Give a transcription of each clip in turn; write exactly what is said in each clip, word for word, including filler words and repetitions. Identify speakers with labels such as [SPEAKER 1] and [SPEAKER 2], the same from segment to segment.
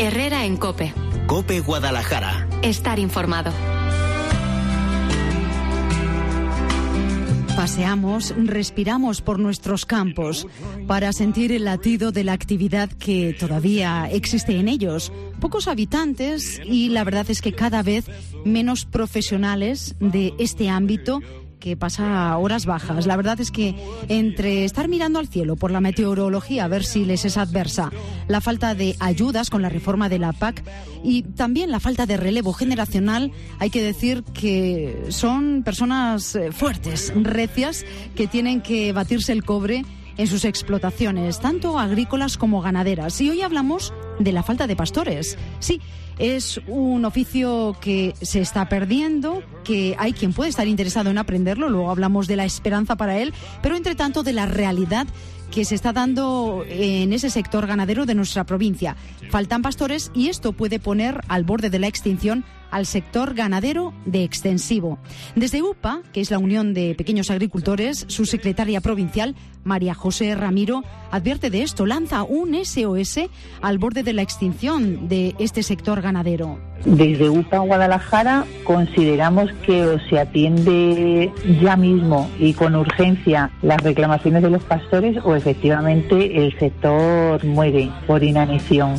[SPEAKER 1] Herrera en COPE.
[SPEAKER 2] COPE Guadalajara.
[SPEAKER 1] Estar informado.
[SPEAKER 3] Paseamos, respiramos por nuestros campos para sentir el latido de la actividad que todavía existe en ellos. Pocos habitantes y la verdad es que cada vez menos profesionales de este ámbito que pasa horas bajas. La verdad es que entre estar mirando al cielo por la meteorología a ver si les es adversa, la falta de ayudas con la reforma de la P A C y también la falta de relevo generacional, hay que decir que son personas fuertes, recias, que tienen que batirse el cobre en sus explotaciones, tanto agrícolas como ganaderas. Y hoy hablamos de la falta de pastores. Sí, es un oficio que se está perdiendo, que hay quien puede estar interesado en aprenderlo, luego hablamos de la esperanza para él, pero entre tanto de la realidad que se está dando en ese sector ganadero de nuestra provincia. Faltan pastores y esto puede poner al borde de la extinción al sector ganadero de extensivo. Desde U P A, que es la Unión de Pequeños Agricultores, su secretaria provincial, María José Ramiro, advierte de esto, lanza un S O S al borde de la extinción de este sector ganadero.
[SPEAKER 4] Desde U P A Guadalajara consideramos que o se atiende ya mismo y con urgencia las reclamaciones de los pastores o efectivamente el sector muere por inanición.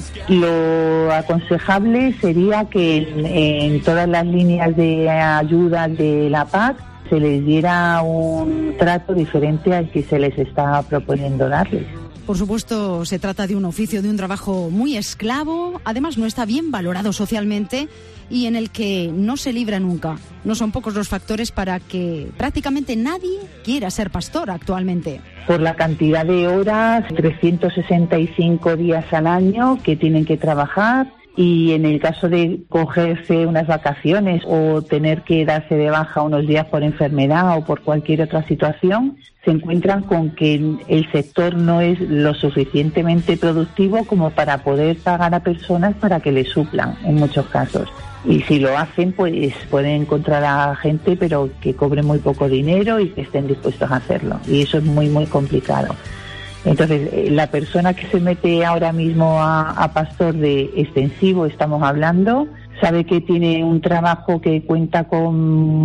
[SPEAKER 4] Lo aconsejable sería que en, en todas las líneas de ayuda de la P A C se les diera un trato diferente al que se les está proponiendo darles.
[SPEAKER 3] Por supuesto, se trata de un oficio, de un trabajo muy esclavo, además no está bien valorado socialmente y en el que no se libra nunca. No son pocos los factores para que prácticamente nadie quiera ser pastor actualmente.
[SPEAKER 4] Por la cantidad de horas, trescientos sesenta y cinco días al año que tienen que trabajar. Y en el caso de cogerse unas vacaciones o tener que darse de baja unos días por enfermedad o por cualquier otra situación, se encuentran con que el sector no es lo suficientemente productivo como para poder pagar a personas para que les suplan en muchos casos. Y si lo hacen, pues pueden encontrar a gente pero que cobre muy poco dinero y que estén dispuestos a hacerlo. Y eso es muy, muy complicado. Entonces, la persona que se mete ahora mismo a, a pastor de extensivo, estamos hablando, sabe que tiene un trabajo que cuenta con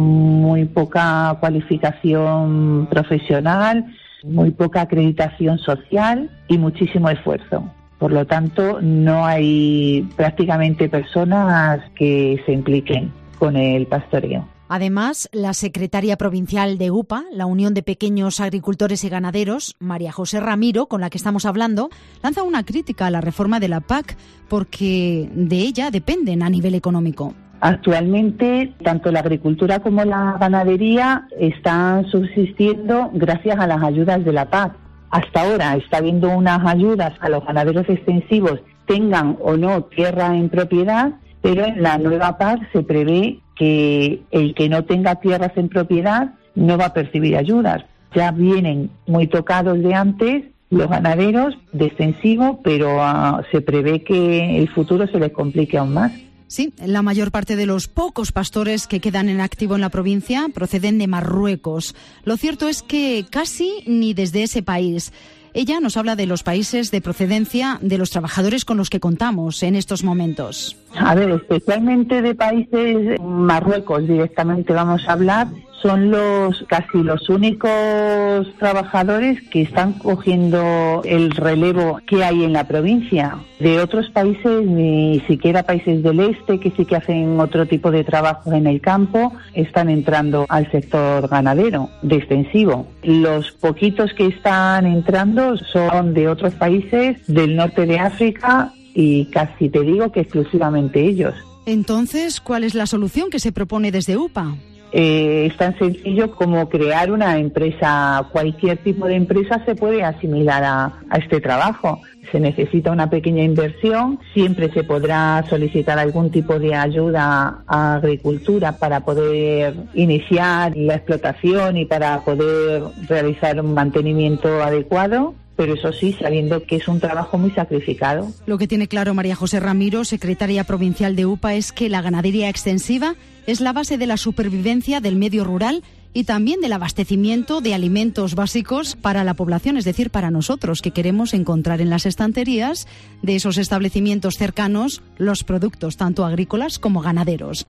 [SPEAKER 4] muy poca cualificación profesional, muy poca acreditación social y muchísimo esfuerzo. Por lo tanto, no hay prácticamente personas que se impliquen con el pastoreo.
[SPEAKER 3] Además, la secretaria provincial de U P A, la Unión de Pequeños Agricultores y Ganaderos, María José Ramiro, con la que estamos hablando, lanza una crítica a la reforma de la P A C porque de ella dependen a nivel económico.
[SPEAKER 4] Actualmente, tanto la agricultura como la ganadería están subsistiendo gracias a las ayudas de la P A C. Hasta ahora está habiendo unas ayudas a los ganaderos extensivos, tengan o no tierra en propiedad, pero en la nueva P A C se prevé que el que no tenga tierras en propiedad no va a percibir ayudas. Ya vienen muy tocados de antes los ganaderos de extensivo, pero uh, se prevé que el futuro se les complique aún más.
[SPEAKER 3] Sí, la mayor parte de los pocos pastores que quedan en activo en la provincia proceden de Marruecos. Lo cierto es que casi ni desde ese país. Ella nos habla de los países de procedencia de los trabajadores con los que contamos en estos momentos.
[SPEAKER 4] A ver, especialmente de países, Marruecos directamente vamos a hablar, son los casi los únicos trabajadores que están cogiendo el relevo que hay en la provincia. De otros países, ni siquiera países del este, que sí que hacen otro tipo de trabajo en el campo, están entrando al sector ganadero de extensivo. Los poquitos que están entrando son de otros países del norte de África y casi te digo que exclusivamente ellos.
[SPEAKER 3] Entonces, ¿cuál es la solución que se propone desde U P A?
[SPEAKER 4] Eh, es tan sencillo como crear una empresa. Cualquier tipo de empresa se puede asimilar a, a este trabajo. Se necesita una pequeña inversión, siempre se podrá solicitar algún tipo de ayuda a agricultura para poder iniciar la explotación y para poder realizar un mantenimiento adecuado. Pero eso sí, sabiendo que es un trabajo muy sacrificado.
[SPEAKER 3] Lo que tiene claro María José Ramiro, secretaria provincial de U P A, es que la ganadería extensiva es la base de la supervivencia del medio rural y también del abastecimiento de alimentos básicos para la población, es decir, para nosotros que queremos encontrar en las estanterías de esos establecimientos cercanos los productos tanto agrícolas como ganaderos.